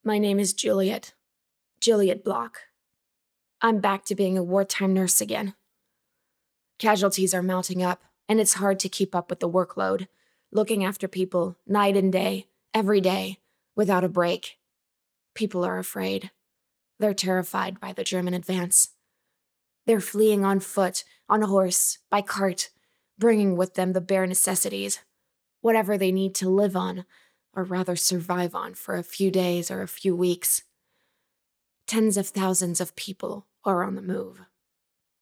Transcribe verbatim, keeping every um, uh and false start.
My name is Juliet. Juliet Block. I'm back to being a wartime nurse again. Casualties are mounting up, and it's hard to keep up with the workload, looking after people night and day, every day, without a break. People are afraid. They're terrified by the German advance. They're fleeing on foot, on a horse, by cart, bringing with them the bare necessities, whatever they need to live on, or rather survive on for a few days or a few weeks. Tens of thousands of people are on the move.